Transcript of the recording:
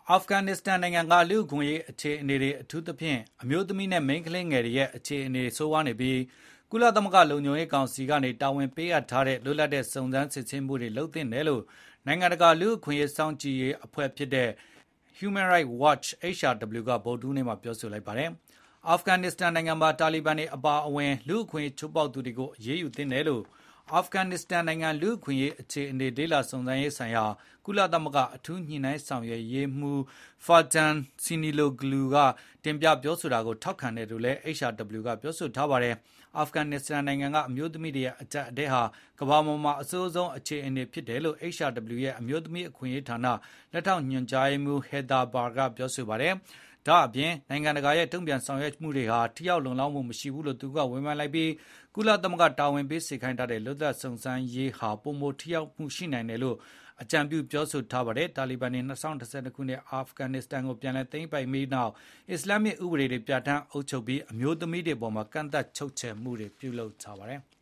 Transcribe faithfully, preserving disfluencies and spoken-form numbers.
အာဖဂန်နစ္စတန်နိုင်ငံကလူ့အခွင့်အရေးအခြေအနေတွေအထူးသဖြင့်အမျိုးသမီးနဲ့မိန်းကလေးငယ်တွေရဲ့အခြေအနေဆိုးဝါးနေပြီးကုလသမဂ္ဂလုံခြုံရေးကောင်စီကနေတာဝန်ပေးအပ်ထားတဲ့လွတ်လပ်တဲ့စုံစမ်းစစ်ဆေးမှုတွေလုပ်သင့်တယ်လို့နိုင်ငံတကာလူ့အခွင့်အရေးစောင့်ကြည့်ရေးအဖွဲ့ဖြစ်တဲ့ Human Rights Watch အေချ် အာር ဒဘလျူ ကဗုဒ္ဓဟူးနေ့မှာပြောဆိုလိုက်ပါတယ်။ အာဖဂန်နစ္စတန်နိုင်ငံမှာတာလီဘန်တွေအပါအဝင်လူ့အခွင့်အရေးချိုးဖေါက်သူတွေကိုအရေးယူသင့်တယ်လို့အာဖဂန်နစ္စတန်နိုင်ငံလူ့အခွင့်အရေးအခြေအနေလေ့လာစုံစမ်းရေးဆိုင်ရာကုလသမဂ္ဂအထူးညှိနှိုင်းဆောင်ရွက်ရေးမှူး Farhan Siniroglu ကတင်ပြပြောဆိုတာကိုထောက်ခံတယ်လို့လည်း အေချ် အာር ဒဘလျူ ကပြောဆိုထားပါတယ်။ အာဖဂန်နစ္စတန်နိုင်ငံကအမျိုးသမီးတွေရဲ့အကျပ်အတည်းဟာကမ္ဘာပေါ်မှာအဆိုးဆုံးအခြေအနေဖြစ်တယ်လို့ အေချ် အာር ဒဘလျူ ရဲ့အမျိုးသမီးအခွင့်အရေးဌာနလက်ထောက်ညွှန်ကြားရေးမှူး Heather Barr ကပြောဆိုပါတယ်။ ဒါ့အပြင်နိုင်ငံတကာရဲ့တုံ့ပြန်ဆောင်ရွက်မှုတွေဟာထိရောက်လုံလောက်မှုမရှိဘူးလို့သူကဝေဖန်လိုက်ပြီးကုလသမဂ္ဂတာဝန်ပေးစေခိုင်းထားတဲ့လွတ်လပ်စုံစမ်းရေးဟာပိုမိုထိရောက်မှုရှိနိုင်တယ်လို့အကြံပြုပြောဆိုထားပါတယ်။ တာလီဘန်တွေ၂၀၂၂ ခုနှစ်အာဖဂန်နစ္စတန်ကိုပြန်လည်သိမ်းပိုက်ပြီးနောက် အစ္စလာမ္မစ်ဥပဒေတွေပြဌာန်းအုပ်ချုပ်ပြီးအမျိုးသမီးတွေအပေါ်ကန့်သတ်ချုပ်ချယ်မှုတွေပြုလုပ်ထားပါတယ်။